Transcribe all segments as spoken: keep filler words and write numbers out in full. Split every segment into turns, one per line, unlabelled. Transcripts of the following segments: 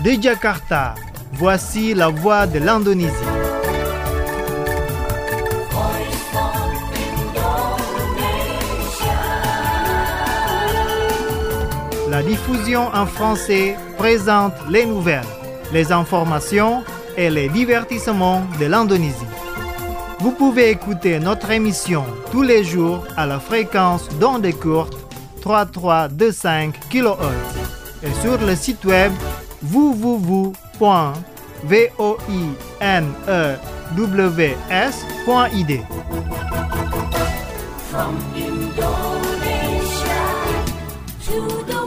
De Jakarta, voici la voix de l'Indonésie. La diffusion en français présente les nouvelles, les informations et les divertissements de l'Indonésie. Vous pouvez écouter notre émission tous les jours à la fréquence d'ondes courtes trois mille trois cent vingt-cinq kilohertz et sur le site web w w w point voinews point i d. From Indonesia to the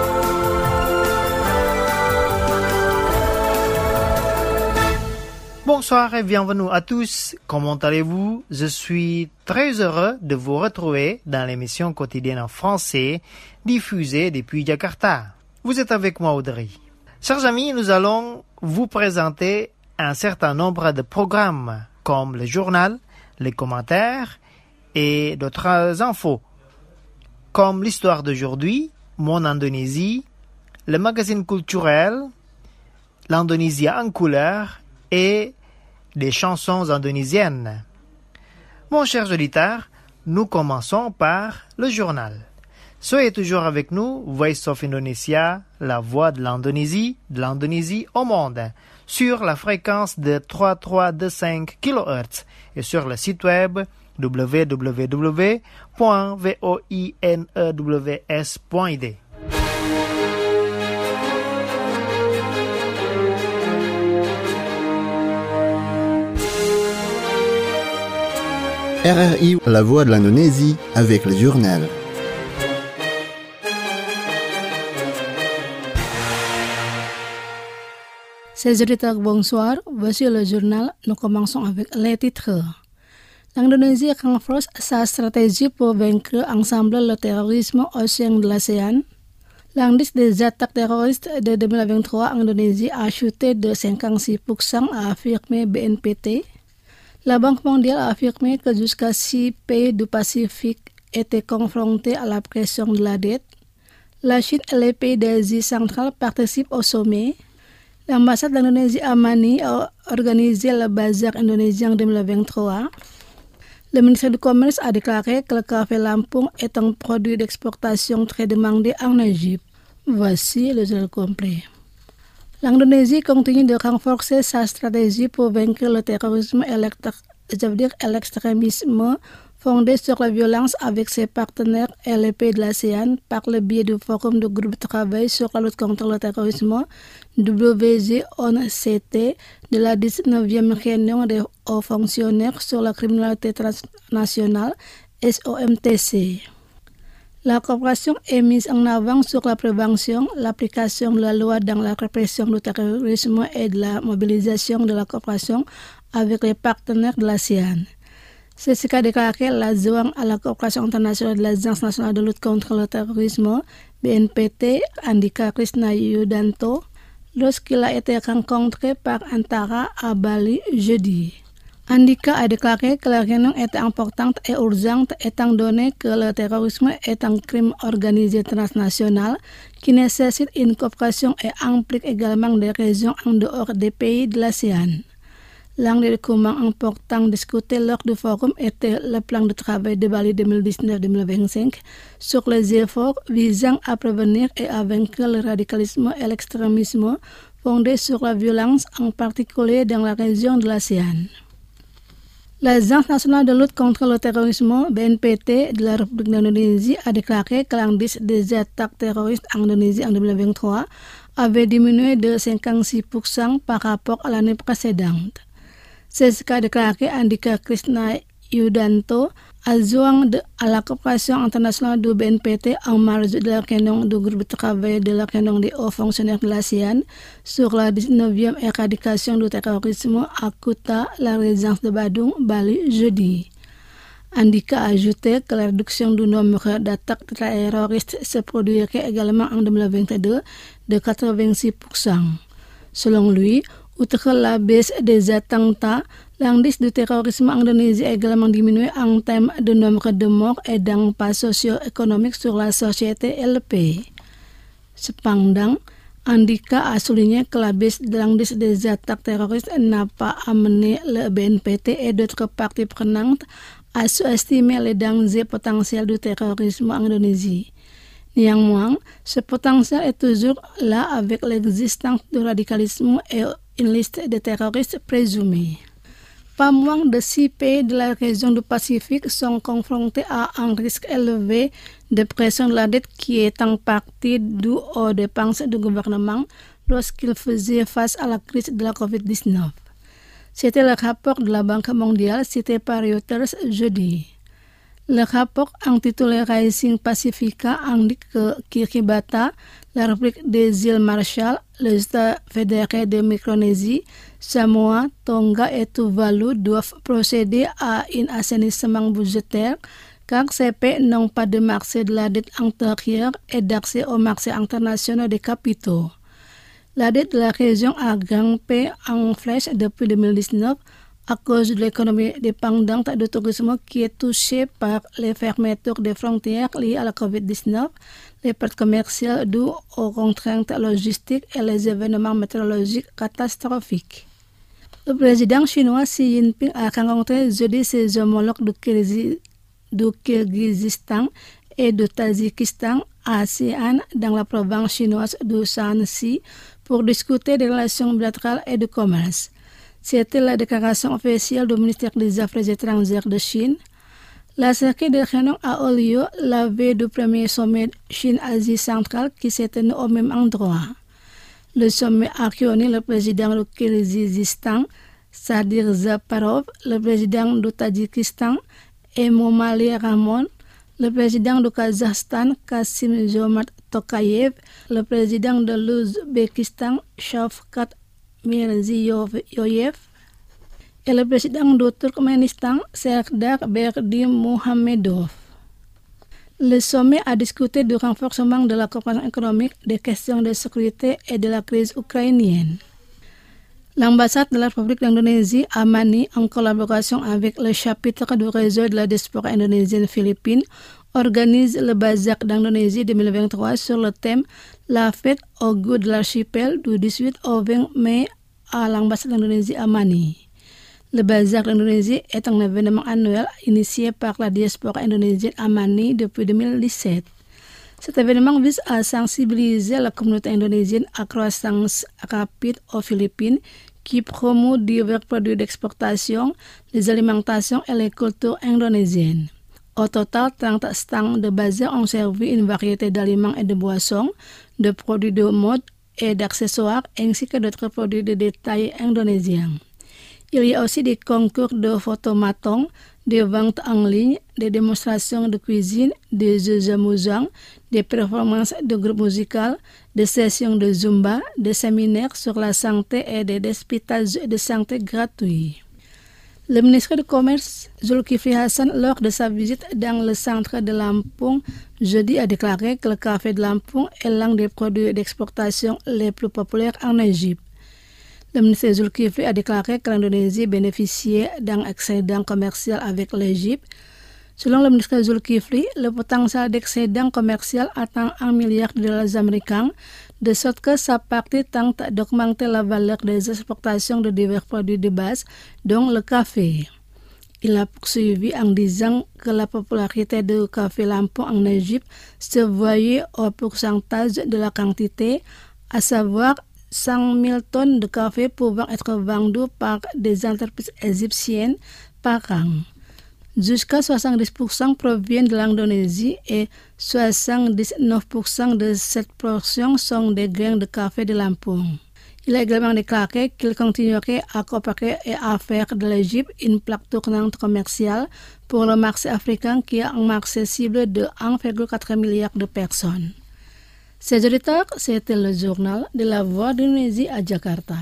Bonsoir et bienvenue à tous. Comment allez-vous? Je suis très heureux de vous retrouver dans l'émission quotidienne en français diffusée depuis Jakarta. Vous êtes avec moi, Audrey. Chers amis, nous allons vous présenter un certain nombre de programmes comme le journal, les commentaires et d'autres infos, comme l'histoire d'aujourd'hui, Mon Indonésie, le magazine culturel, l'Indonésie en couleur et des chansons indonésiennes. Mon cher auditeur, nous commençons par le journal. Soyez toujours avec nous, Voice of Indonesia, la voix de l'Indonésie, de l'Indonésie au monde, sur la fréquence de trois mille trois cent vingt-cinq kilohertz et sur le site web w w w point voinews point i d.
R R I, la voix de l'Indonésie, avec le journal.
Chers auditeurs, bonsoir. Voici le journal. Nous commençons avec les titres. L'Indonésie renforce sa stratégie pour vaincre ensemble le terrorisme au sein de l'ASEAN. L'indice des attaques terroristes de deux mille vingt-trois en Indonésie a chuté de cinquante-six pour cent, a affirmé B N P T. La Banque mondiale a affirmé que jusqu'à six pays du Pacifique étaient confrontés à la pression de la dette. La Chine et les pays d'Asie centrale participent au sommet. L'ambassade d'Indonésie à Manille a organisé le bazar indonésien en deux mille vingt-trois. Le ministère du Commerce a déclaré que le café Lampung est un produit d'exportation très demandé en Égypte. Voici le journal complet. L'Indonésie continue de renforcer sa stratégie pour vaincre le terrorisme et l'extrémisme fondé sur la violence avec ses partenaires et les pays de l'ASEAN par le biais du Forum de groupe de travail sur la lutte contre le terrorisme W G O C T de la dix-neuvième réunion des hauts fonctionnaires sur la criminalité transnationale S O M T C. La coopération est mise en avant sur la prévention, l'application de la loi dans la répression du terrorisme et de la mobilisation de la coopération avec les partenaires de l'ASEAN. C'est ce qu'a déclaré l'adjoint à la coopération internationale de l'Agence nationale de lutte contre le terrorisme, B N P T, Andika Krishna Yudanto, lorsqu'il a été rencontré par Antara à Bali jeudi. Andika a déclaré que la réunion était importante et urgente étant donné que le terrorisme est un crime organisé transnational qui nécessite une coopération et implique également des régions en dehors des pays de l'ASEAN. L'un des documents importants discutés lors du forum était le plan de travail de Bali deux mille dix-neuf deux mille vingt-cinq sur les efforts visant à prévenir et à vaincre le radicalisme et l'extrémisme fondé sur la violence, en particulier dans la région de l'ASEAN. L'Agence nationale de lutte contre le terrorisme, B N P T, de la République d'Indonésie a déclaré que l'indice des attaques terroristes en Indonésie en deux mille vingt-trois avait diminué de cinquante-six pour cent par rapport à l'année précédente. C'est ce qu'a déclaré Andika Krishna Yudanto, adjoint à la coopération internationale du B N P T en marge de la réunion du groupe de travail de la réunion des hauts fonctionnaires de l'ASEAN sur la dix-neuvième éradication du terrorisme à Kuta, la résidence de Badung, Bali, jeudi. Andika a ajouté que la réduction du nombre d'attaques terroristes se produirait également en deux mille vingt-deux de quatre-vingt-six pour cent. Selon lui, outre la baisse des attentats, l'indice du terrorisme en Indonésie a également diminué en termes de nombre de morts et d'impact socio-économique sur la société et le pays. Cependant, Andika a souligné que la baisse de l'indice des attaques terroristes n'a pas amené le B N P T et d'autres parties prenantes à sous-estimer les dangers potentiels du terrorisme en Indonésie. Néanmoins, ce potentiel est toujours là avec l'existence du radicalisme et une liste de terroristes présumés. Pas moins de six pays de la région du Pacifique sont confrontés à un risque élevé de pression de la dette qui est en partie due aux dépenses du gouvernement lorsqu'il faisait face à la crise de la covid dix-neuf. C'était le rapport de la Banque mondiale cité par Reuters jeudi. Le rapport intitulé Rising Pacifica indique que Kiribati, la République des îles Marshall, les États fédérés de Micronésie, Samoa, Tonga et Tuvalu doivent procéder à un assainissement budgétaire car ces pays n'ont pas de marché de la dette intérieure et d'accès au marché international des capitaux. La dette de la région a grimpé en flèche depuis deux mille dix-neuf à cause de l'économie dépendante du tourisme qui est touchée par les fermetures des frontières liées à la covid dix-neuf, les pertes commerciales dues aux contraintes logistiques et les événements météorologiques catastrophiques. Le président chinois Xi Jinping a rencontré jeudi ses homologues du, Kirgiz, du Kirghizistan et du Tadjikistan à Xi'an dans la province chinoise du Shanxi pour discuter des relations bilatérales et du commerce. C'était la déclaration officielle du ministère des Affaires étrangères de Chine. La série de réunions a eu lieu la veille du premier sommet Chine-Asie centrale qui s'est tenu au même endroit. Le sommet a réuni le président du Kirghizistan, Sadir Japarov, le président du Tadjikistan, Emomali Rahmon, le président du Kazakhstan, Kassym-Jomart Tokayev, le président de l'Ouzbékistan, Shavkat Mirziyoyev, et le président du Turkménistan, Serdar Berdimuhamedov. Le sommet a discuté du renforcement de la coopération économique, des questions de sécurité et de la crise ukrainienne. L'ambassade de la République d'Indonésie à Manille, en collaboration avec le chapitre du réseau de la diaspora indonésienne Philippines, organise le Bazar d'Indonésie deux mille vingt-trois sur le thème « La fête au goût de l'archipel » du dix-huit au vingt mai à l'ambassade d'Indonésie à Manille. Le Bazar d'Indonésie est un événement annuel initié par la diaspora indonésienne à Manille depuis deux mille dix-sept. Cet événement vise à sensibiliser la communauté indonésienne à croissance rapide aux Philippines qui promeut divers produits d'exportation, les alimentations et les cultures indonésiennes. Au total, trente stands de bazar ont servi une variété d'aliments et de boissons, de produits de mode et d'accessoires, ainsi que d'autres produits de détail indonésiens. Il y a aussi des concours de photomatons, des ventes en ligne, des démonstrations de cuisine, des jeux amusants, des performances de groupes musicaux, des sessions de Zumba, des séminaires sur la santé et des dépistages de santé gratuits. Le ministre du Commerce, Zulkifli Hassan, lors de sa visite dans le centre de Lampung, jeudi a déclaré que le café de Lampung est l'un des produits d'exportation les plus populaires en Égypte. Le ministre Zulkifli a déclaré que l'Indonésie bénéficiait d'un excédent commercial avec l'Égypte. Selon le ministre Zulkifli, le potentiel d'excédent commercial atteint un milliard de dollars américains, de sorte que sa partie tente d'augmenter la valeur des exportations de divers produits de base, dont le café. Il a poursuivi en disant que la popularité du café Lampung en Égypte se voyait au pourcentage de la quantité, à savoir cent mille tonnes de café pouvant être vendues par des entreprises égyptiennes par an. Jusqu'à soixante-dix pour cent proviennent de l'Indonésie et soixante-dix-neuf pour cent de cette portion sont des grains de café de Lampung. Il a également déclaré qu'il continuerait à coopérer et à faire de l'Égypte une plaque tournante commerciale pour le marché africain qui a un marché cible de un virgule quatre milliard de personnes. Ces auditeurs, c'était le journal de la Voix d'Indonésie à Jakarta.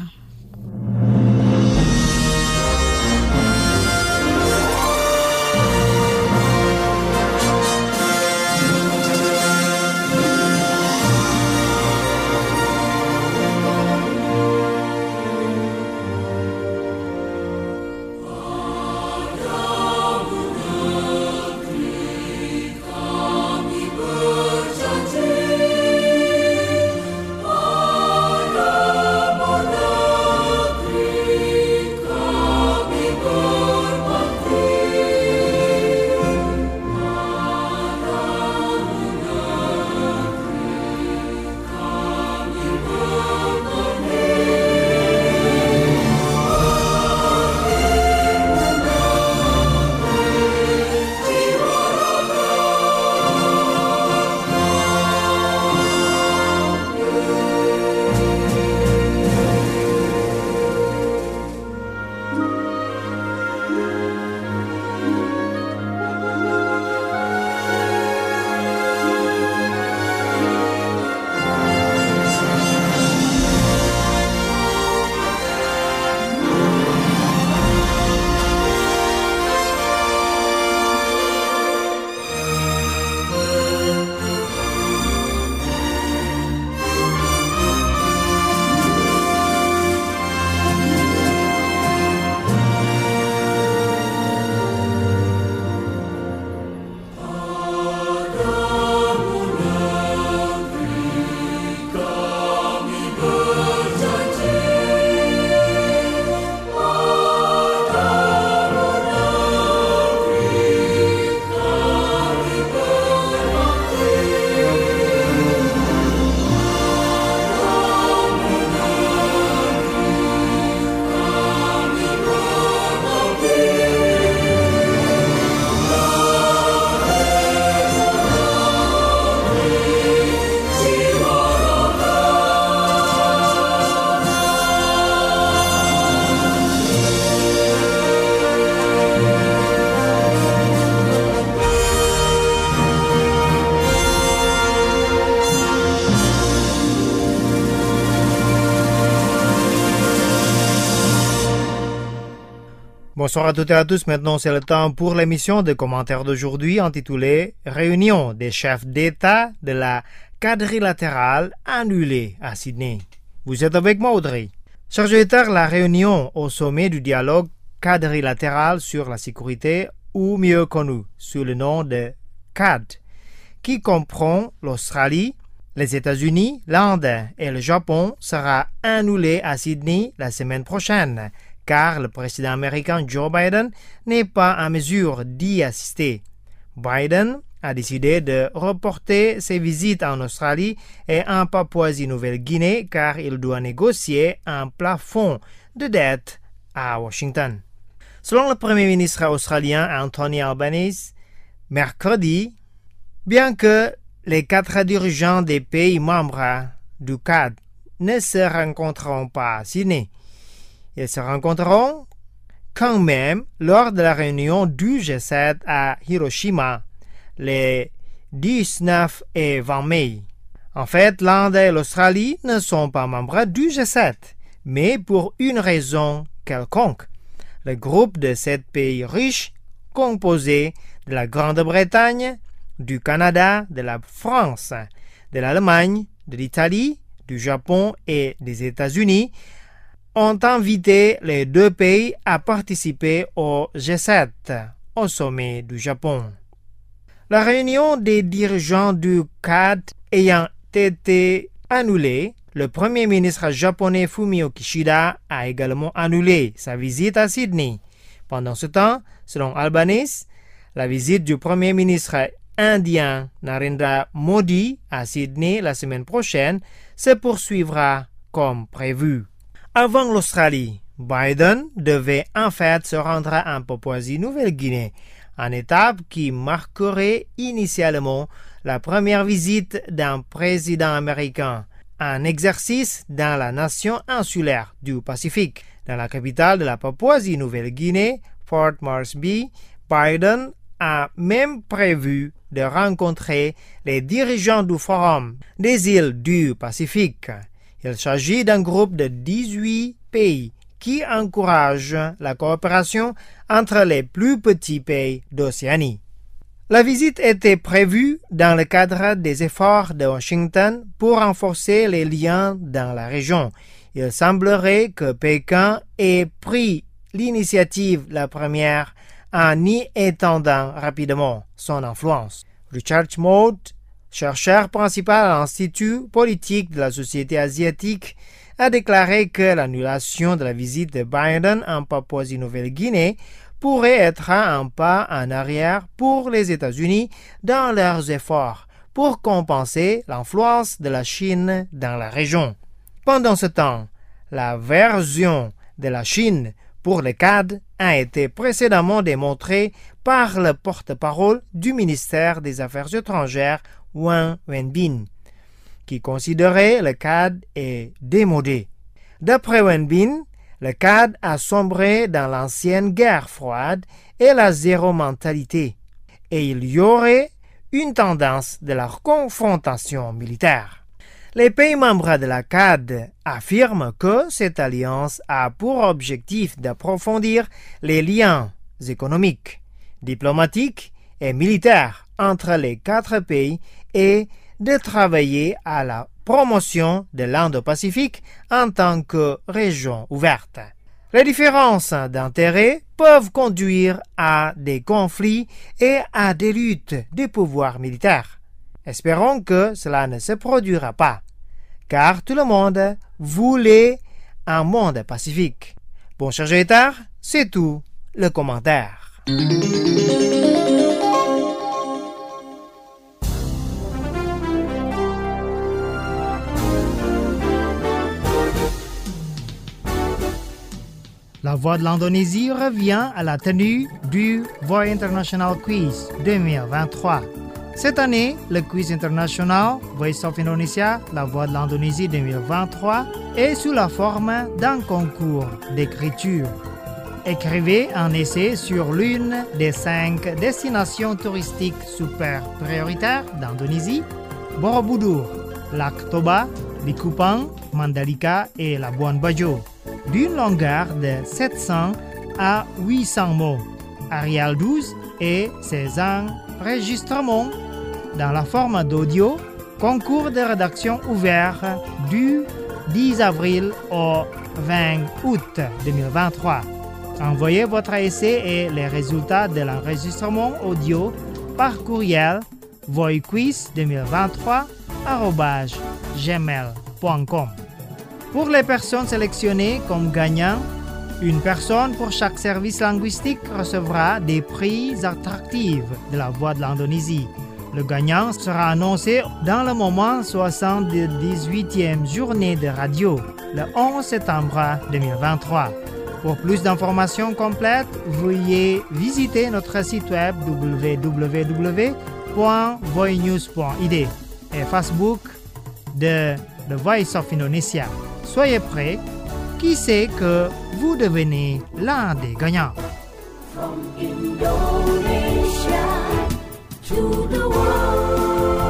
Oh
Bonsoir à toutes et à tous. Maintenant, c'est le temps pour l'émission de commentaires d'aujourd'hui intitulée « Réunion des chefs d'État de la quadrilatérale annulée à Sydney ». Vous êtes avec moi, Audrey. Chers auditeurs, la réunion au sommet du dialogue quadrilatéral sur la sécurité, ou mieux connu sous le nom de Q A D, qui comprend l'Australie, les États-Unis, l'Inde et le Japon, sera annulée à Sydney la semaine prochaine, car le président américain Joe Biden n'est pas en mesure d'y assister. Biden a décidé de reporter ses visites en Australie et en Papouasie-Nouvelle-Guinée car il doit négocier un plafond de dette à Washington. Selon le Premier ministre australien Anthony Albanese, mercredi, bien que les quatre dirigeants des pays membres du Q A D ne se rencontreront pas à Sydney, ils se rencontreront quand même lors de la réunion du G sept à Hiroshima les dix-neuf et vingt mai. En fait, l'Inde et l'Australie ne sont pas membres du G sept, mais pour une raison quelconque. Le groupe de sept pays riches, composé de la Grande-Bretagne, du Canada, de la France, de l'Allemagne, de l'Italie, du Japon et des États-Unis, ont invité les deux pays à participer au G sept, au sommet du Japon. La réunion des dirigeants du Q A D ayant été annulée, le Premier ministre japonais Fumio Kishida a également annulé sa visite à Sydney. Pendant ce temps, selon Albanese, la visite du Premier ministre indien Narendra Modi à Sydney la semaine prochaine se poursuivra comme prévu. Avant l'Australie, Biden devait en fait se rendre en Papouasie-Nouvelle-Guinée, une étape qui marquerait initialement la première visite d'un président américain, un exercice dans la nation insulaire du Pacifique. Dans la capitale de la Papouasie-Nouvelle-Guinée, Port Moresby, Biden a même prévu de rencontrer les dirigeants du Forum des îles du Pacifique. Il s'agit d'un groupe de dix-huit pays qui encourage la coopération entre les plus petits pays d'Océanie. La visite était prévue dans le cadre des efforts de Washington pour renforcer les liens dans la région. Il semblerait que Pékin ait pris l'initiative la première en y étendant rapidement son influence. Richard Mote, chercheur principal à l'Institut politique de la Société asiatique, a déclaré que l'annulation de la visite de Biden en Papouasie-Nouvelle-Guinée pourrait être un pas en arrière pour les États-Unis dans leurs efforts pour compenser l'influence de la Chine dans la région. Pendant ce temps, la version de la Chine pour le Q A D a été précédemment démontrée par le porte-parole du ministère des Affaires étrangères Wang Wenbin, qui considérait le Q A D est démodé. D'après Wenbin, le Q A D a sombré dans l'ancienne guerre froide et la zéro-mentalité, et il y aurait une tendance de la confrontation militaire. Les pays membres de la Q A D affirment que cette alliance a pour objectif d'approfondir les liens économiques, diplomatiques et militaires entre les quatre pays et de travailler à la promotion de l'Indo-Pacifique en tant que région ouverte. Les différences d'intérêts peuvent conduire à des conflits et à des luttes des pouvoirs militaires. Espérons que cela ne se produira pas, car tout le monde voulait un monde pacifique. Bon, chers auditeurs, c'est tout le commentaire. La Voix de l'Indonésie revient à la tenue du Voix International Quiz deux mille vingt-trois. Cette année, le quiz international Voice of Indonesia, la Voix de l'Indonésie deux mille vingt-trois, est sous la forme d'un concours d'écriture. Écrivez un essai sur l'une des cinq destinations touristiques super prioritaires d'Indonésie, Borobudur, Lac Toba, Likupang, Mandalika et Labuan Bajo, d'une longueur de sept cent à huit cents mots. Arial douze et ses enregistrements dans la forme d'audio. Concours de rédaction ouvert du dix avril au vingt août deux mille vingt-trois. Envoyez votre essai et les résultats de l'enregistrement audio par courriel voiquiz deux mille vingt-trois arobase gmail point com. Pour les personnes sélectionnées comme gagnants, une personne pour chaque service linguistique recevra des prix attractifs de la Voix de l'Indonésie. Le gagnant sera annoncé dans le moment soixante-dix-huitième journée de radio, le onze septembre deux mille vingt-trois. Pour plus d'informations complètes, veuillez visiter notre site web w w w point voinews point i d et Facebook de The Voice of Indonesia. Soyez prêts, qui sait que vous devenez l'un des gagnants.
From Indonesia to the world.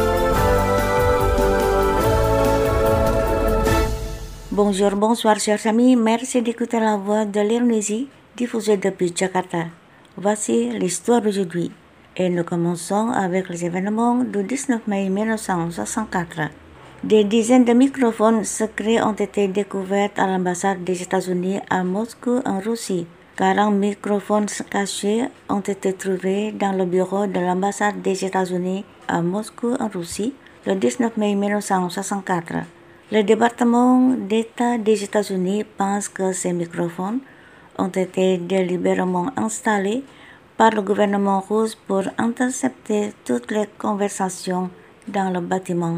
Bonjour, bonsoir chers amis, merci d'écouter la voix de l'Indonésie diffusée depuis Jakarta. Voici l'histoire d'aujourd'hui et nous commençons avec les événements du dix-neuf mai mille neuf cent soixante-quatre. Des dizaines de microphones secrets ont été découverts à l'ambassade des États-Unis à Moscou en Russie. quarante microphones cachés ont été trouvés dans le bureau de l'ambassade des États-Unis à Moscou en Russie le dix-neuf mai mille neuf cent soixante-quatre. Le département d'État des États-Unis pense que ces microphones ont été délibérément installés par le gouvernement russe pour intercepter toutes les conversations dans le bâtiment.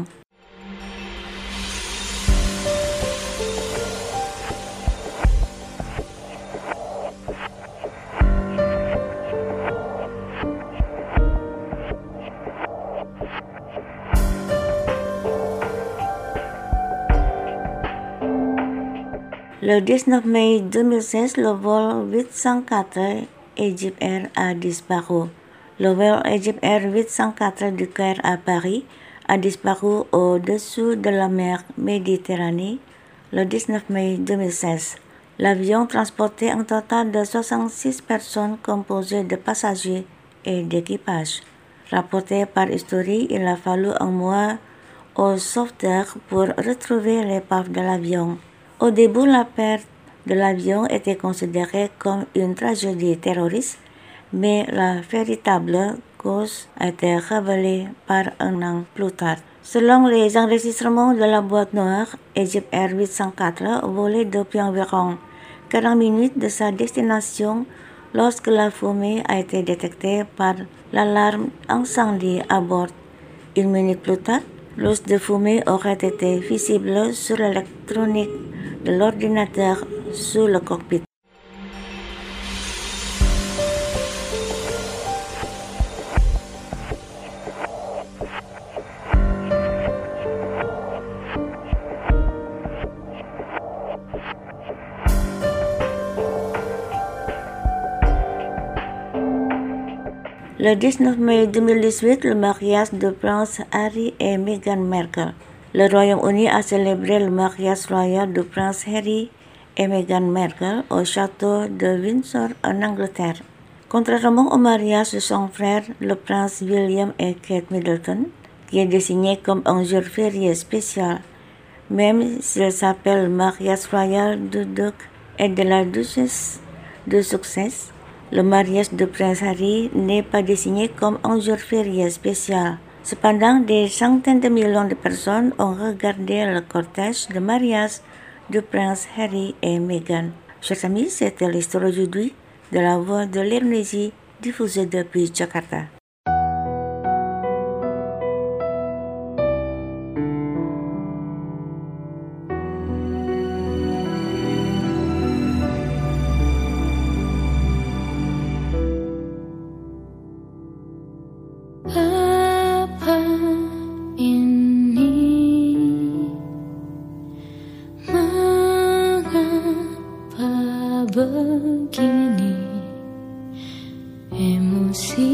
Le dix-neuf mai deux mille seize, le vol huit cent quatre Egypt Air a disparu. Le vol Egypt Air huit cent quatre du Caire à Paris a disparu au-dessous de la mer Méditerranée le dix-neuf mai deux mille seize. L'avion transportait un total de soixante-six personnes composées de passagers et d'équipage. Rapporté par History, il a fallu un mois aux sauveteurs pour retrouver l'épave de l'avion. Au début, la perte de l'avion était considérée comme une tragédie terroriste, mais la véritable cause a été révélée par un an plus tard. Selon les enregistrements de la boîte noire, Egypt Air huit cent quatre volait depuis environ quarante minutes de sa destination lorsque la fumée a été détectée par l'alarme incendie à bord. Une minute plus tard, l'os de fumée aurait été visible sur l'électronique de l'ordinateur sous le cockpit. Le dix-neuf mai deux mille dix-huit, le mariage de Prince Harry et Meghan Markle. Le Royaume-Uni a célébré le mariage royal de Prince Harry et Meghan Markle au château de Windsor en Angleterre. Contrairement au mariage de son frère, le prince William et Kate Middleton, qui est désigné comme un jour férié spécial, même s'il s'appelle le mariage royal du duc et de la duchesse de Sussex, le mariage de Prince Harry n'est pas désigné comme un jour férié spécial. Cependant, des centaines de millions de personnes ont regardé le cortège de mariage de Prince Harry et Meghan. Chers amis, c'était l'histoire aujourd'hui de la voix de l'Indonésie diffusée depuis Jakarta.
Begini emosi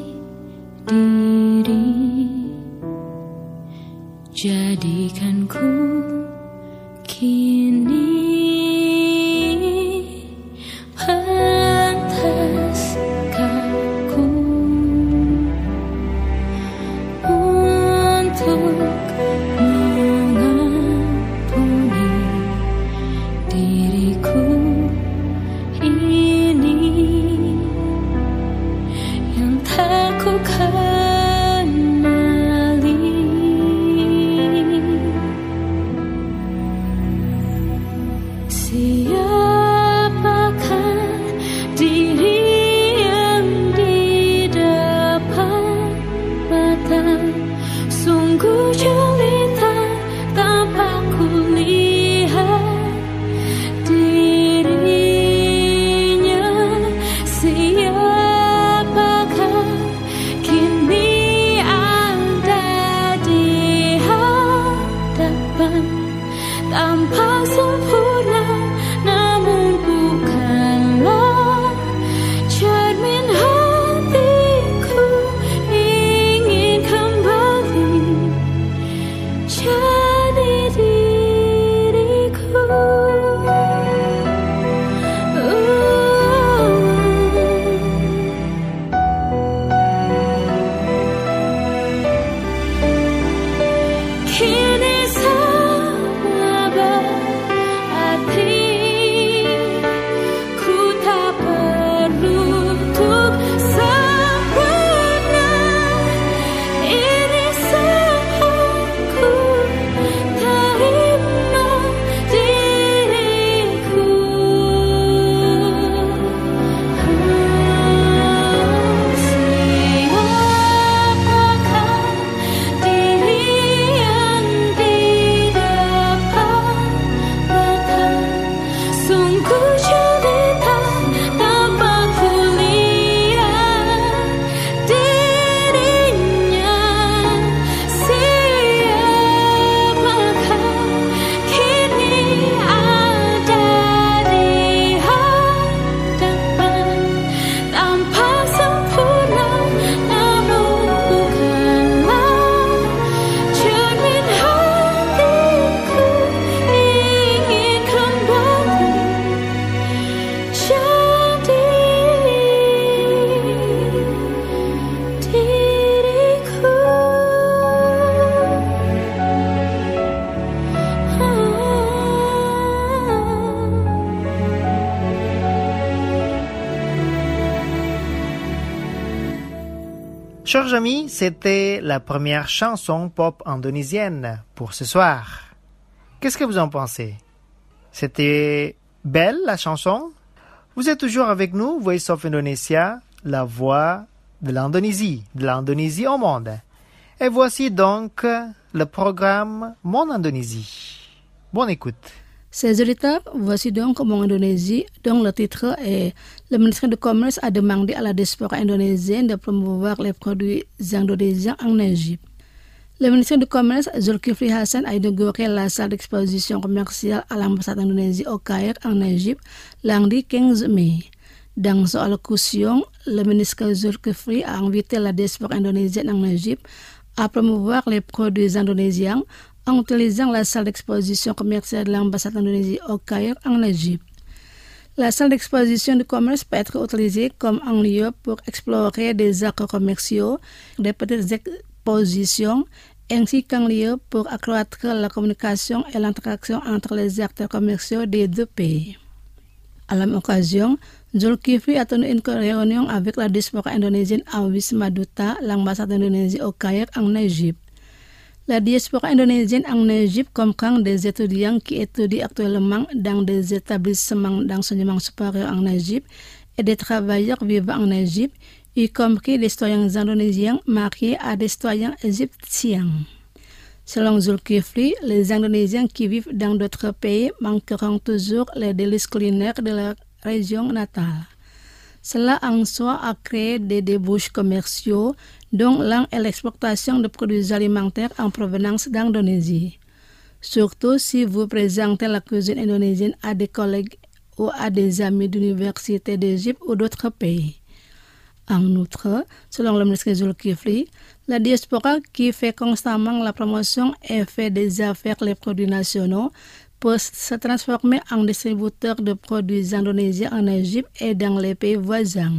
diri, jadikan ku kini
Chers amis, c'était la première chanson pop indonésienne pour ce soir. Qu'est-ce que vous en pensez? C'était belle la chanson? Vous êtes toujours avec nous, Voice of Indonesia, la voix de l'Indonésie, de l'Indonésie au monde. Et voici donc le programme Mon Indonésie. Bonne écoute.
Chers auditeurs, voici donc Mon Indonésie, dont le titre est « Le ministre du Commerce a demandé à la diaspora indonésienne de promouvoir les produits indonésiens en Égypte ». Le ministre du Commerce, Zulkifli Hasan, a inauguré la salle d'exposition commerciale à l'ambassade d'Indonésie au Caire, en Égypte, lundi quinze mai. Dans son allocution, le ministre Zulkifli a invité la diaspora indonésienne en Égypte à promouvoir les produits indonésiens en utilisant la salle d'exposition commerciale de l'ambassade d'Indonésie au Caire, en Égypte. La salle d'exposition du commerce peut être utilisée comme un lieu pour explorer des accords commerciaux, des petites expositions, ainsi qu'un lieu pour accroître la communication et l'interaction entre les acteurs commerciaux des deux pays. À la même occasion, Zulkifli a tenu une réunion avec la diaspora indonésienne à Wisma Duta, l'ambassade d'Indonésie au Caire, en Égypte. La diaspora indonésienne en Égypte comprend des étudiants qui étudient actuellement dans des établissements d'enseignement supérieur en Égypte et des travailleurs vivant en Égypte, y compris des citoyens indonésiens mariés à des citoyens égyptiens. Selon Zulkifli, les Indonésiens qui vivent dans d'autres pays manqueront toujours les délices culinaires de leur région natale. Cela en soi a créé des débouches commerciaux, dont l'un est l'exportation de produits alimentaires en provenance d'Indonésie. Surtout si vous présentez la cuisine indonésienne à des collègues ou à des amis d'université d'Égypte ou d'autres pays. En outre, selon le ministre Zulkifli, la diaspora qui fait constamment la promotion et fait des affaires les produits nationaux peut se transformer en distributeur de produits indonésiens en Égypte et dans les pays voisins.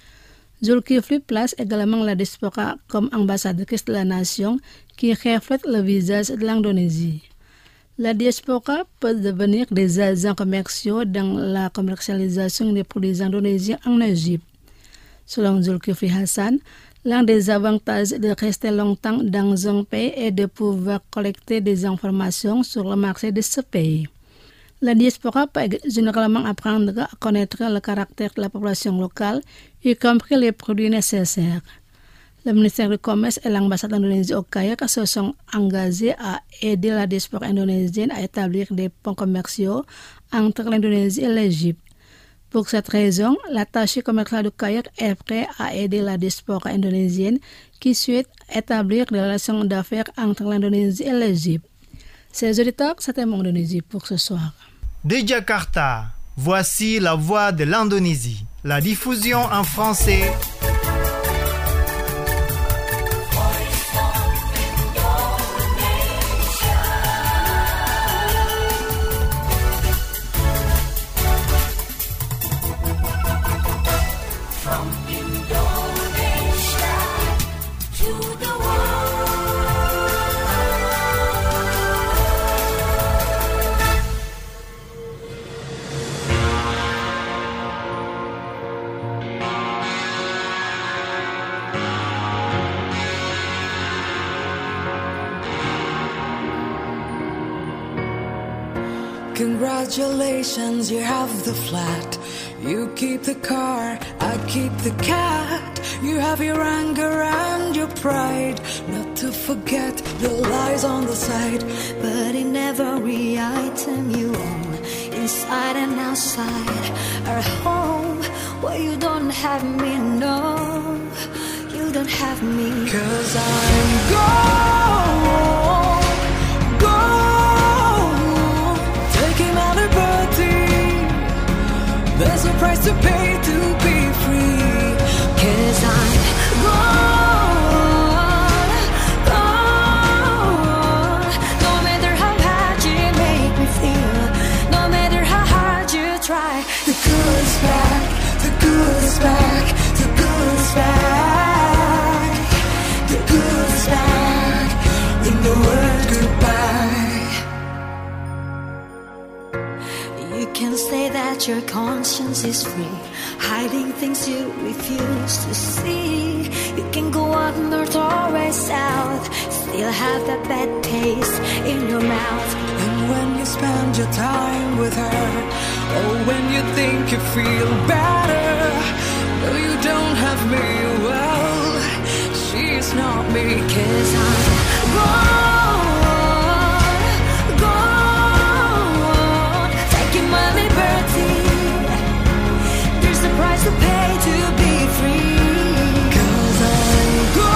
Zulkifli place également la diaspora comme ambassadrice de la nation qui reflète le visage de l'Indonésie. La diaspora peut devenir des agents commerciaux dans la commercialisation des produits indonésiens en Égypte. Selon Zulkifli Hasan, l'un des avantages de rester longtemps dans un pays est de pouvoir collecter des informations sur le marché de ce pays. La diaspora peut généralement apprendre à connaître le caractère de la population locale, y compris les produits nécessaires. Le ministère du Commerce et l'ambassade d'Indonésie au Caire se sont engagés à aider la diaspora indonésienne à établir des ponts commerciaux entre l'Indonésie et l'Égypte. Pour cette raison, l'attaché commercial du Caire est prêt à aider la diaspora indonésienne qui souhaite établir des relations d'affaires entre l'Indonésie et l'Égypte. Chers auditeurs, c'était Mon Indonésie pour ce soir.
De Jakarta, voici la voix de l'Indonésie, la diffusion en français.
Congratulations, you have the flat. You keep the car, I keep the cat. You have your anger and your pride. Not to forget the lies on the side.
But in every item you own, inside and outside our home, where you don't have me, no, you don't have me.
'Cause I'm gone, gone, taking my liberty. There's a price to pay to be free.
'Cause I'm gone, gone. No matter how bad you make me feel, no matter how hard you try.
The good's back, the good's back, the good's back, the good's back. In the word goodbye.
You can say that your conscience is free. hiding things you refuse to see. You can go up north or way south, still have that bad taste in your mouth.
And when you spend your time with her, or when you think you feel better, no, you don't have me. Well, she's not me.
'Cause I'm gone, gone, taking my liberty. There's a price to pay to be free.
'Cause I'm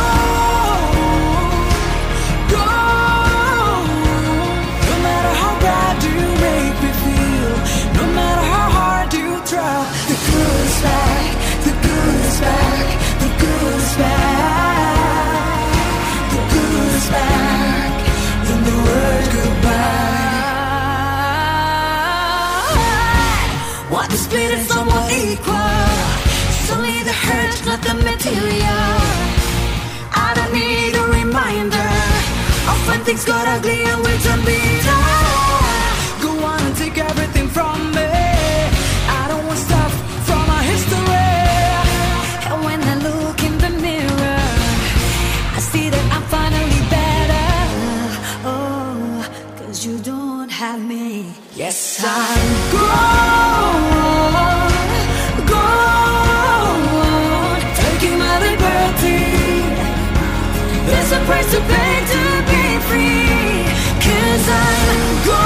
gone, gone. No matter how bad you make me feel, no matter how hard you try, the good is back, the good is back, the good is back, the good is back, in the word goodbye.
What the split is somewhat equal. It's only the hurt, not the material. I don't need a reminder of when things got ugly and we don't be done.
Go on and take everything from me. I don't want stuff from our history.
And when I look in the mirror, I see that I'm finally better. Oh, 'cause you don't have me.
Yes,
I'm gone, gone, taking my liberty. There's a price to pay to be free. 'Cause I'm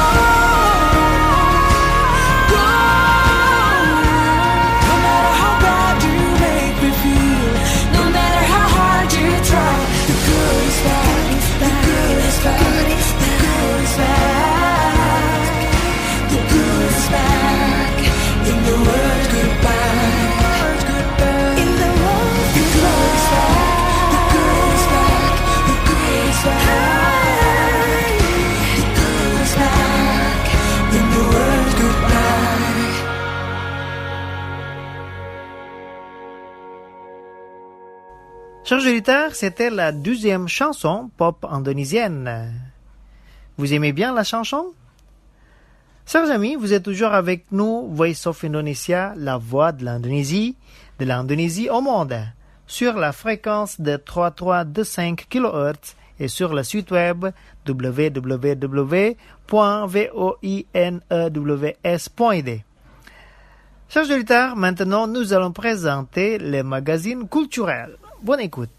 gone, gone.
no matter how bad you make me feel,
No matter how hard you try,
the good is back, the good is back, the good is back, the good is back, in the word goodbye, word goodbye,
in the world
the good is back, the good is back, the good is back, the good is back, in the word goodbye.
Chers auditeurs, c'était la deuxième chanson pop indonésienne. Vous aimez bien la chanson? Chers amis, vous êtes toujours avec nous, Voice of Indonesia, la voix de l'Indonésie, de l'Indonésie au monde, sur la fréquence de trois mille trois cent vingt-cinq kilohertz et sur le site web w w w point voinews point d. Chers auditeurs, maintenant nous allons présenter les magazines culturels. Bonne écoute.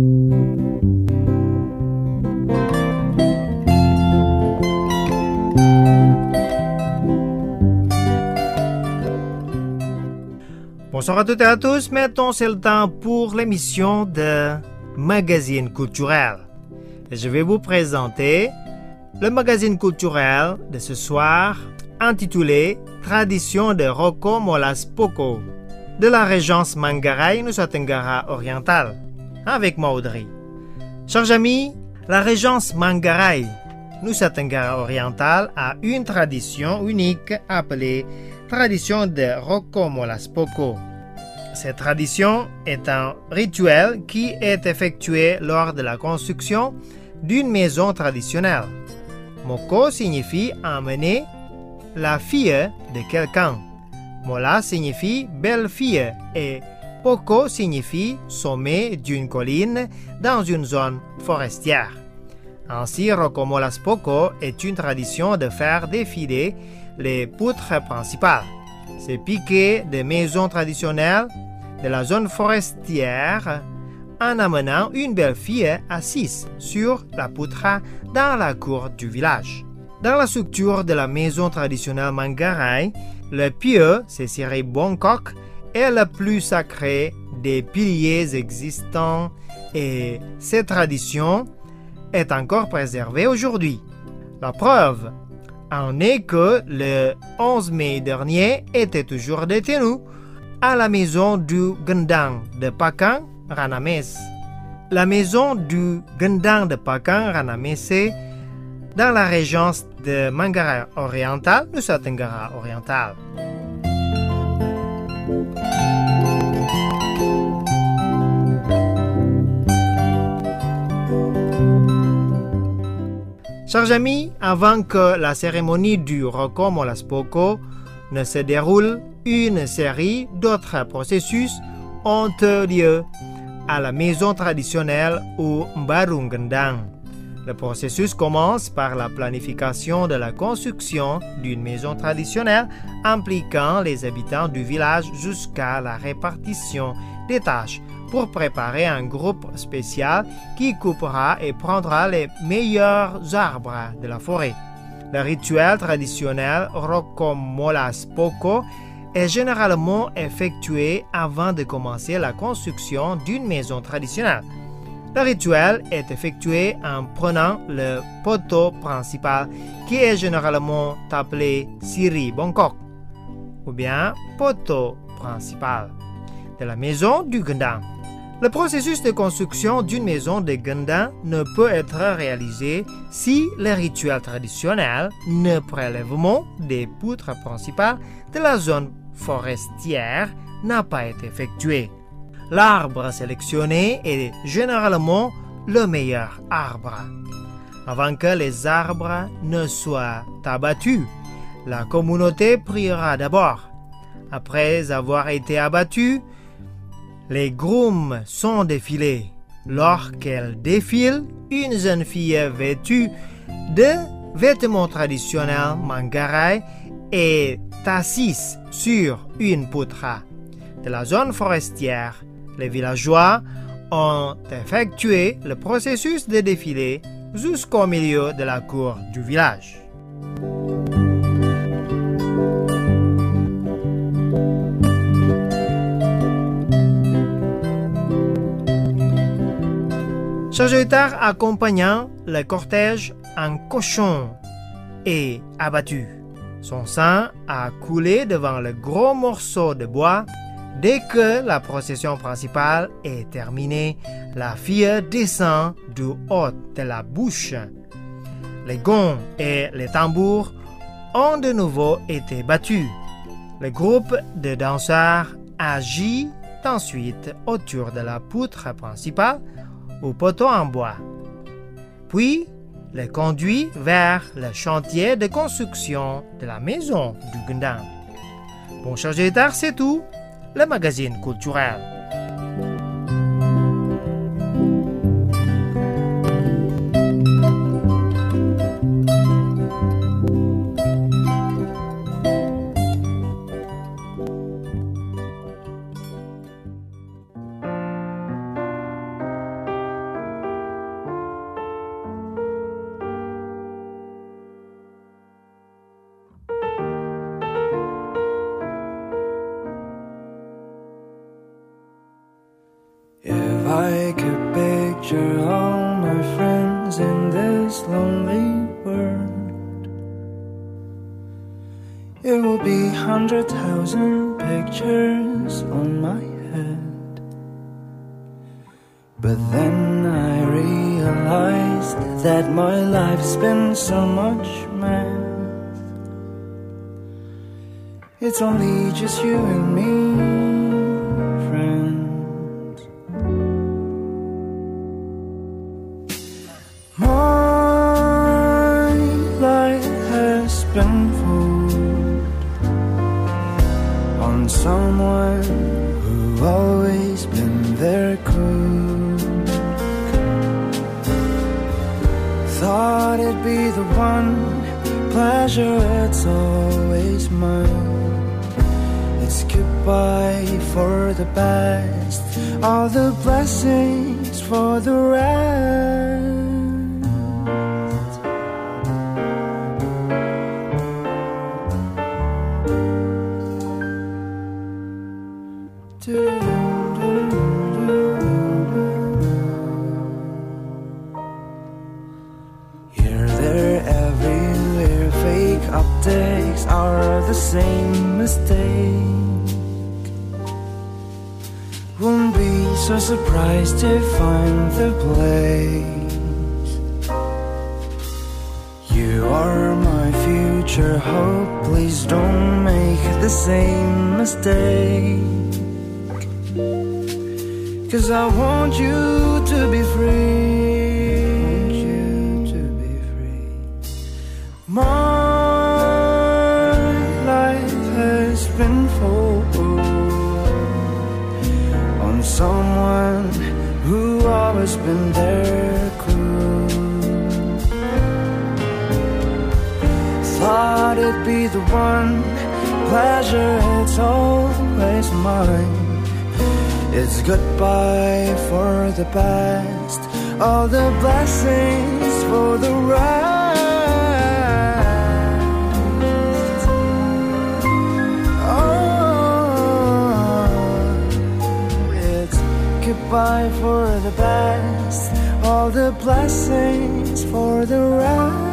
Bonsoir à toutes et à tous. Maintenant, c'est le temps pour l'émission de Magazine culturel. Et je vais vous présenter le magazine culturel de ce soir intitulé Tradition de Roko Molas Poko de la régence Manggarai, Nusa Tenggara orientale. Avec moi, Audrey. Chers amis, la régence Manggarai, Nusa Tenggara orientale, a une tradition unique appelée tradition de Roko Molas Poko. Cette tradition est un rituel qui est effectué lors de la construction d'une maison traditionnelle. Moko signifie emmener la fille de quelqu'un. Mola signifie belle-fille et Poko signifie sommet d'une colline dans une zone forestière. Ainsi, Roko Molas Poko est une tradition de faire défiler les poutres principales. Ces piquets de maisons traditionnelles de la zone forestière en amenant une belle fille assise sur la poutre dans la cour du village. Dans la structure de la maison traditionnelle Manggarai, le pieu, c'est-à-dire Bongkok, est le plus sacré des piliers existants et cette tradition est encore préservée aujourd'hui. La preuve en est que le onze mai dernier était toujours détenu à la maison du Gendang de Pakang, Ranamese. La maison du Gendang de Pakang, Ranamese, dans la région de Manggarai orientale, Nusa Tenggara orientale. Chers amis, avant que la cérémonie du Roko Molas Poko ne se déroule une série d'autres processus ont lieu à la maison traditionnelle ou Mbarung Gendang. Le processus commence par la planification de la construction d'une maison traditionnelle impliquant les habitants du village jusqu'à la répartition des tâches pour préparer un groupe spécial qui coupera et prendra les meilleurs arbres de la forêt. Le rituel traditionnel Rokomolas Poko est généralement effectué avant de commencer la construction d'une maison traditionnelle. Le rituel est effectué en prenant le poteau principal qui est généralement appelé Siri Bangkok ou bien poteau principal de la maison du Gendang. Le processus de construction d'une maison de Gendang ne peut être réalisé si le rituel traditionnel ne prélèvement des poutres principales de la zone forestière n'a pas été effectué. L'arbre sélectionné est généralement le meilleur arbre. Avant que les arbres ne soient abattus, la communauté priera d'abord. Après avoir été abattus, les grooms sont défilés. Lorsqu'elles défilent, une jeune fille vêtue de vêtements traditionnels Manggarai est assise sur une poutre. De la zone forestière, les villageois ont effectué le processus de défilé jusqu'au milieu de la cour du village. Chers auditeurs, accompagnant le cortège, un cochon est abattu. Son sang a coulé devant le gros morceau de bois. Dès que la procession principale est terminée, la fille descend du haut de la bouche. Les gonds et les tambours ont de nouveau été battus. Le groupe de danseurs agit ensuite autour de la poutre principale ou poteau en bois. Puis, les conduit vers le chantier de construction de la maison du Gendang. Bon, chers auditeurs, c'est tout. Le magazine culturel.
I could picture all my friends in this lonely world, it would be hundred thousand pictures on my head. But then I realized that my life's been so much math. It's only just you and me, friend. Been fooled on someone who always been their cook. Thought it'd be the one pleasure, it's always mine. It's goodbye for the best, all the blessings for the rest. Here, there, everywhere, fake optics are the same mistake. Won't be so surprised to find the place. You are my future hope, please don't make the same mistake. 'Cause I want you to be free. Want you to be free. My life has been full one who always been their crew. Thought it'd be the one, pleasure it's always mine. It's goodbye for the past, all the blessings for the rest. Goodbye for the best, all the blessings for the rest.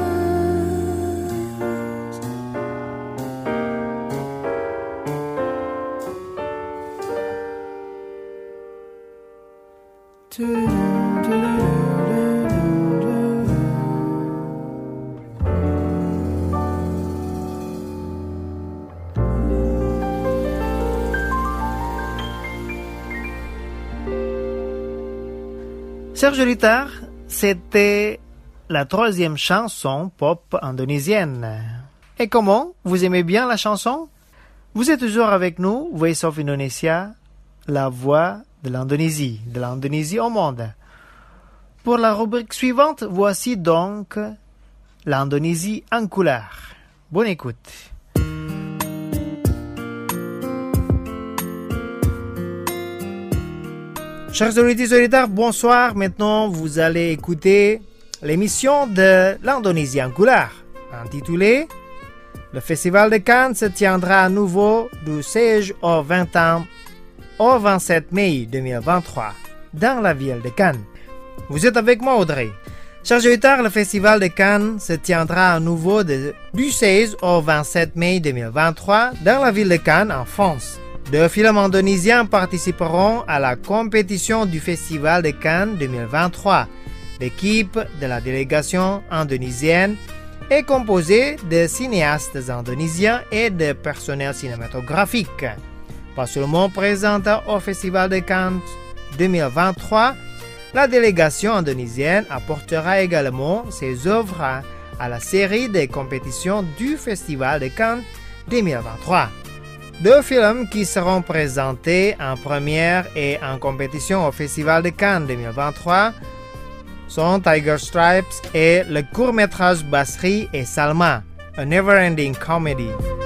Serge Littar, c'était la troisième chanson pop indonésienne. Et comment? Vous aimez bien la chanson? Vous êtes toujours avec nous, Voice of Indonesia, la voix de l'Indonésie, de l'Indonésie au monde. Pour la rubrique suivante, voici donc l'Indonésie en couleur. Bonne écoute. Chers auditeurs, bonsoir. Maintenant, vous allez écouter l'émission de l'Indonésie en couleur, intitulée « Le Festival de Cannes se tiendra à nouveau du seize au vingt ans au vingt-sept mai deux mille vingt-trois dans la ville de Cannes. » Vous êtes avec moi, Audrey. Chers auditeurs, le Festival de Cannes se tiendra à nouveau de, du seize au vingt-sept mai deux mille vingt-trois dans la ville de Cannes, en France. Deux films indonésiens participeront à la compétition du Festival de Cannes deux mille vingt-trois. L'équipe de la délégation indonésienne est composée de cinéastes indonésiens et de personnel cinématographique. Pas seulement présente au Festival de Cannes deux mille vingt-trois, la délégation indonésienne apportera également ses œuvres à la série des compétitions du Festival de Cannes deux mille vingt-trois. Deux films qui seront présentés en première et en compétition au Festival de Cannes deux mille vingt-trois sont Tiger Stripes et le court-métrage Basri et Salma, A Never-Ending Comedy.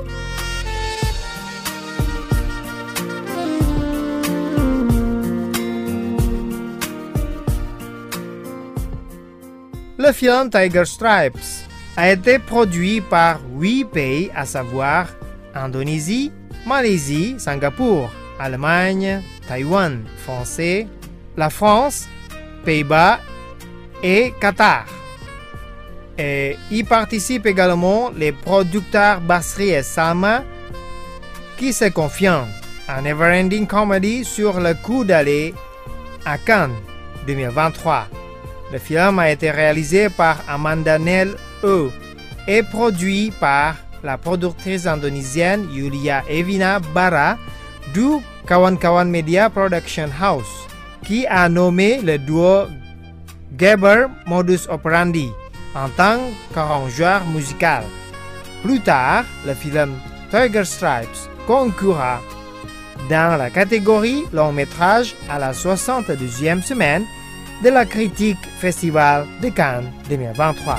Le film Tiger Stripes a été produit par huit pays, à savoir Indonésie, Malaisie, Singapour, Allemagne, Taïwan, Français, la France, Pays-Bas et Qatar. Et y participent également les producteurs Basri et Salma qui se confient à Neverending Comedy sur le coup d'aller à Cannes deux mille vingt-trois. Le film a été réalisé par Amanda Nel E et produit par la productrice indonésienne Yulia Evina Bara du Kawan Kawan Media Production House, qui a nommé le duo Geber Modus Operandi en tant qu'arrangeur musical. Plus tard, le film Tiger Stripes concourra dans la catégorie long métrage à la soixante-deuxième semaine de la critique Festival de Cannes deux mille vingt-trois.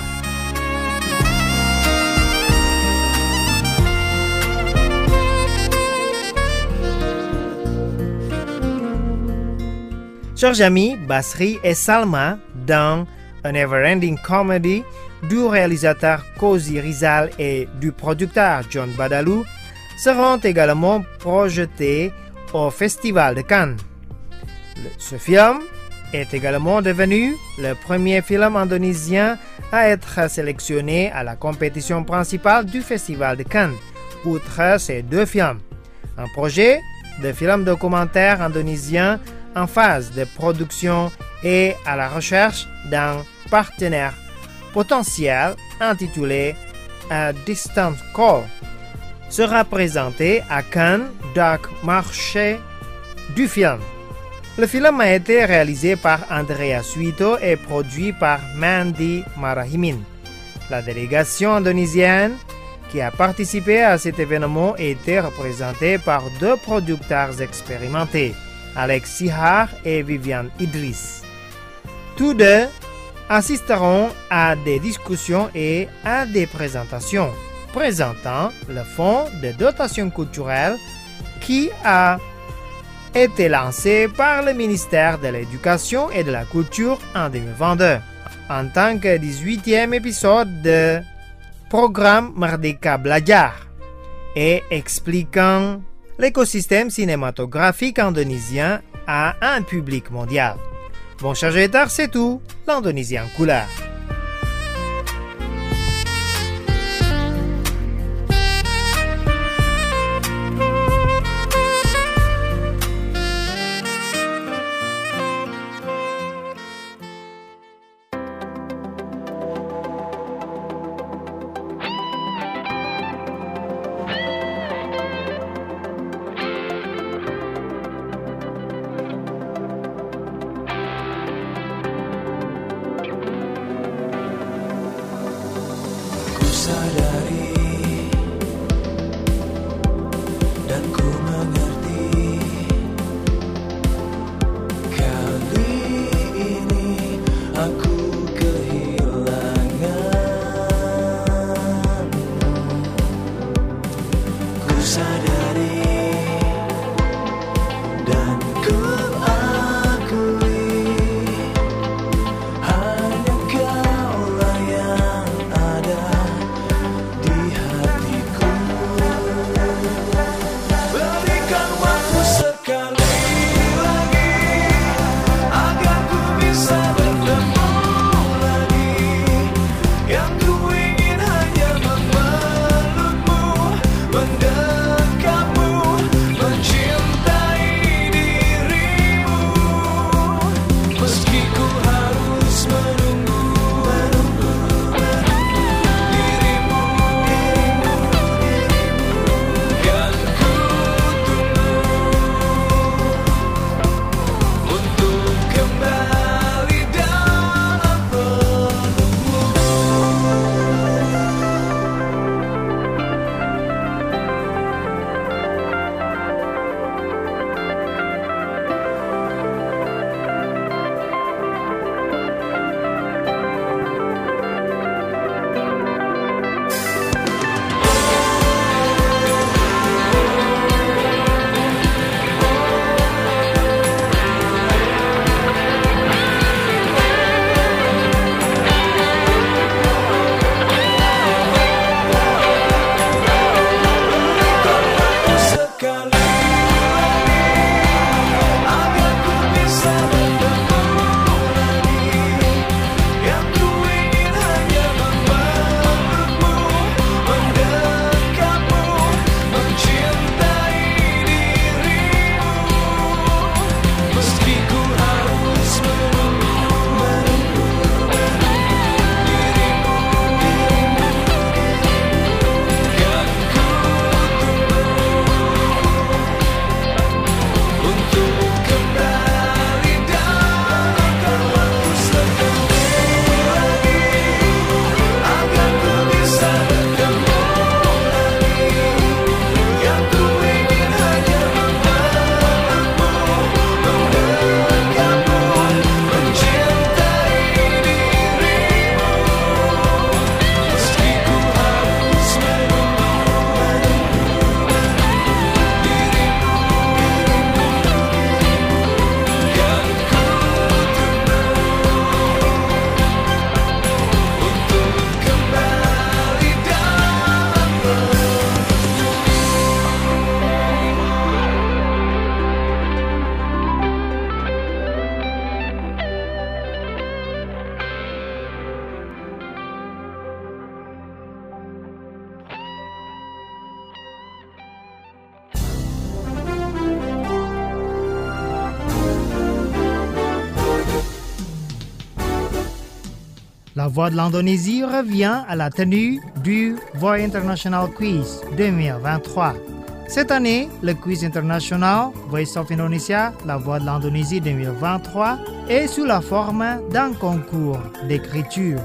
Chers amis, Basri et Salma dans A Never-Ending Comedy du réalisateur Cozy Rizal et du producteur John Badalou seront également projetés au Festival de Cannes. Le, ce film est également devenu le premier film indonésien à être sélectionné à la compétition principale du Festival de Cannes, outre ces deux films. Un projet de film documentaire indonésien en phase de production et à la recherche d'un partenaire potentiel intitulé A Distant Call sera présenté à Cannes dans le marché du film. Le film a été réalisé par Andrea Suito et produit par Mandy Marahimin. La délégation indonésienne qui a participé à cet événement était représentée par deux producteurs expérimentés, Alex Sihar et Viviane Idriss. Tous deux assisteront à des discussions et à des présentations présentant le fonds de dotation culturelle qui a été lancé par le ministère de l'Éducation et de la Culture en deux mille vingt-deux en tant que dix-huitième épisode de programme Merdeka Belajar et expliquant l'écosystème cinématographique indonésien à un public mondial. Bon, chers auditeurs, c'est tout. L'Indonésie en couleur. La Voix de l'Indonésie revient à la tenue du Voix International Quiz deux mille vingt-trois. Cette année, le quiz international Voice of Indonesia, La Voix de l'Indonésie deux mille vingt-trois est sous la forme d'un concours d'écriture.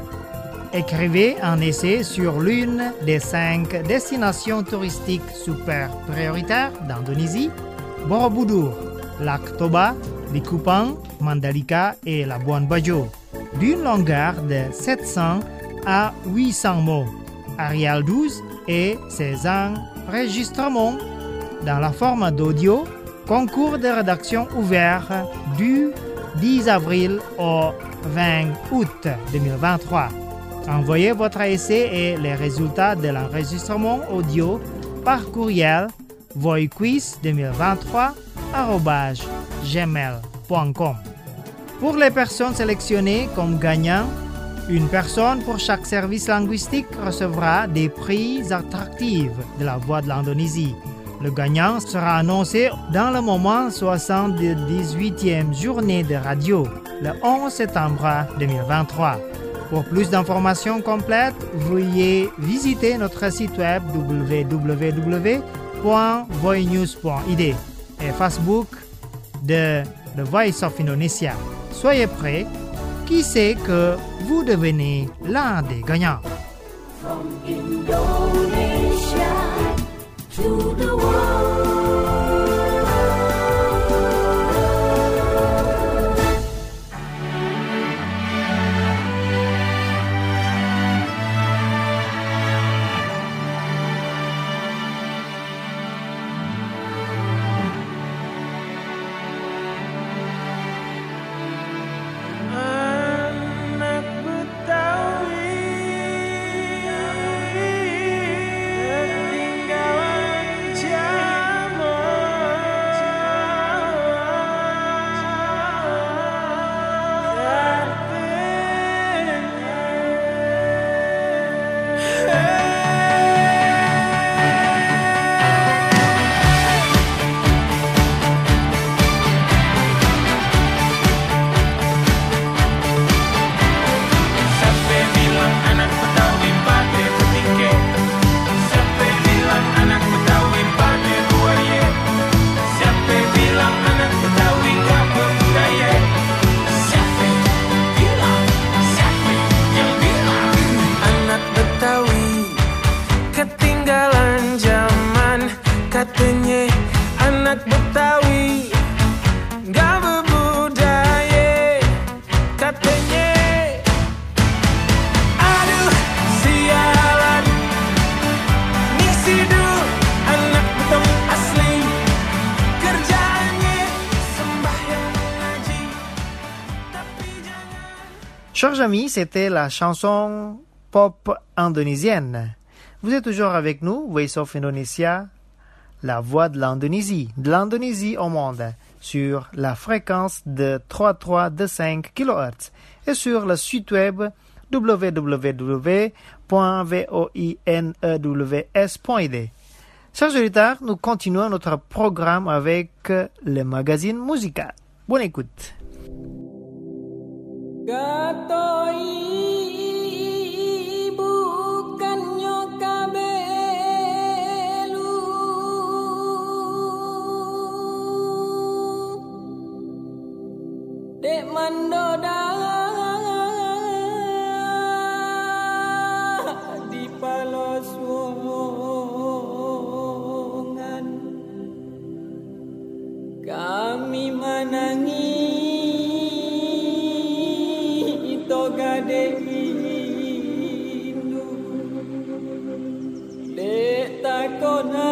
Écrivez un essai sur l'une des cinq destinations touristiques super prioritaires d'Indonésie, Borobudur. Lac Toba, Likupang, Mandalika et Labuan Bajo, d'une longueur de sept cents à huit cents mots. Arial douze et ses enregistrements dans la forme d'audio, concours de rédaction ouvert du dix avril au vingt août deux mille vingt-trois. Envoyez votre essai et les résultats de l'enregistrement audio par courriel voiquiz deux mille vingt-trois arobase gmail point com. Pour les personnes sélectionnées comme gagnants, une personne pour chaque service linguistique recevra des prix attractifs de la Voix de l'Indonésie. Le gagnant sera annoncé dans le moment soixante-dix-huitième journée de radio, le onze septembre deux mille vingt-trois. Pour plus d'informations complètes, veuillez visiter notre site web w w w point voinews point i d et Facebook de The Voice of Indonesia. Soyez prêts, qui sait que vous devenez l'un des gagnants.
From Indonesia to the world.
Chers amis, c'était la chanson pop indonésienne. Vous êtes toujours avec nous, Voice of Indonesia, la voix de l'Indonésie, de l'Indonésie au monde, sur la fréquence de trois mille trois cent vingt-cinq kilohertz et sur le site web w w w point voinews point i d. Chers auditeurs, nous continuons notre programme avec le magazine musical. Bonne écoute.
Katoi bukannya kabelu dek mandoda di paloswongan kami manangi gade indu dek takona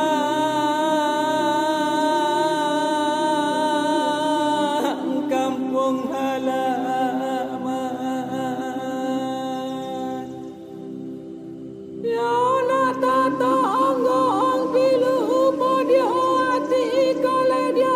kampung halaman ya la tata anggong pilu podio ati kole dia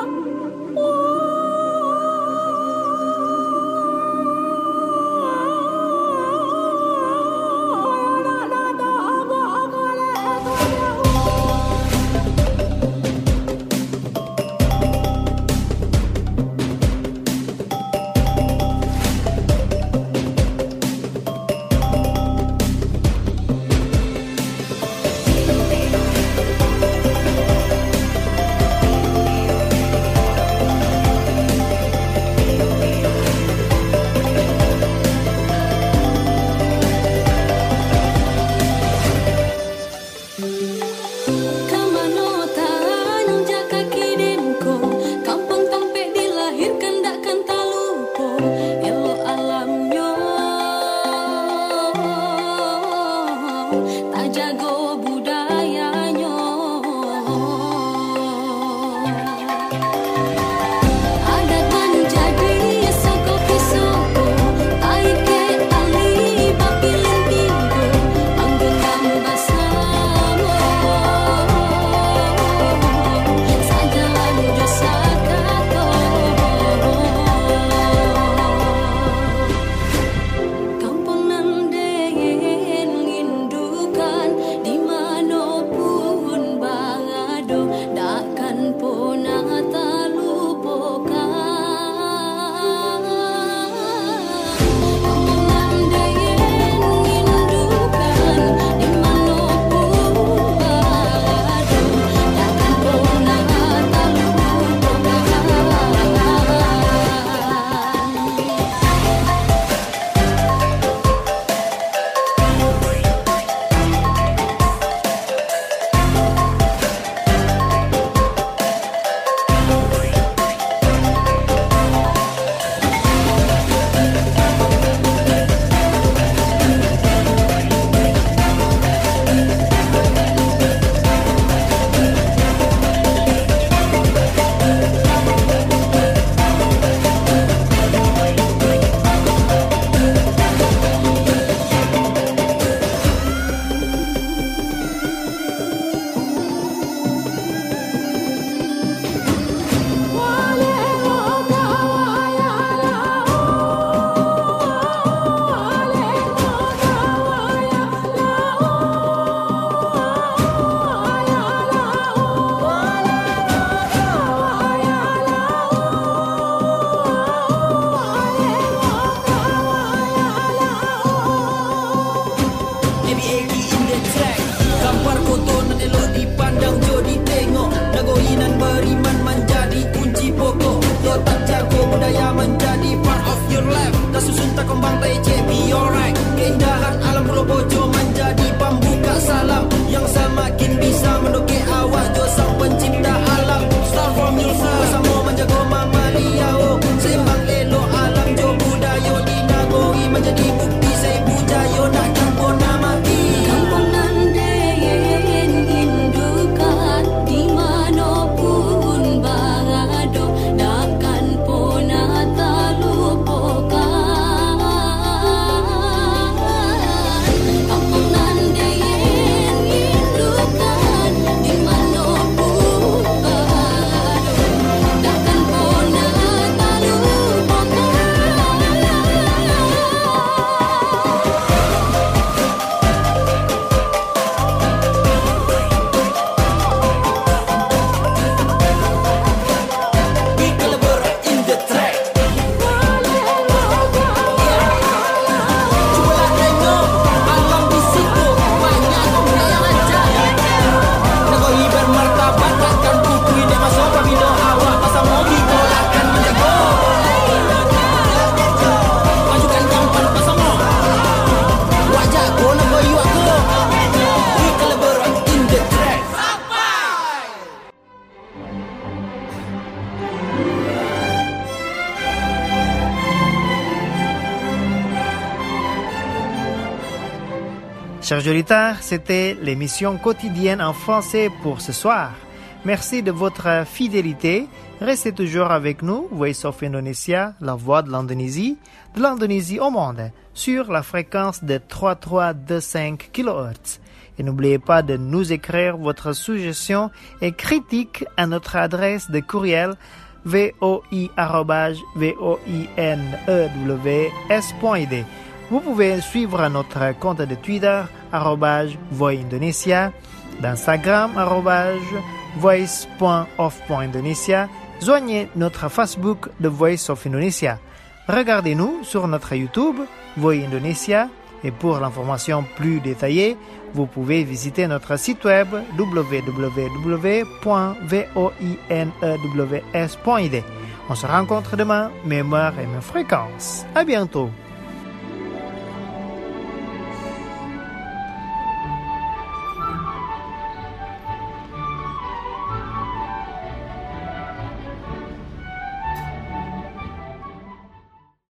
Chers auditeurs, c'était l'émission quotidienne en français pour ce soir. Merci de votre fidélité. Restez toujours avec nous, Voice of Indonesia, la voix de l'Indonésie, de l'Indonésie au monde, sur la fréquence de trois mille trois cent vingt-cinq kilohertz. Et n'oubliez pas de nous écrire votre suggestion et critique à notre adresse de courriel voi arobase voinews point d. Vous pouvez suivre notre compte de Twitter arobase voindonesia, d'Instagram arobase voice point of point indonesia. Joignez notre Facebook The Voice of Indonesia. Regardez-nous sur notre YouTube Voi Indonesia et pour l'information plus détaillée, vous pouvez visiter notre site web w w w point voinews point d. On se rencontre demain, mémoire et même fréquence. À bientôt.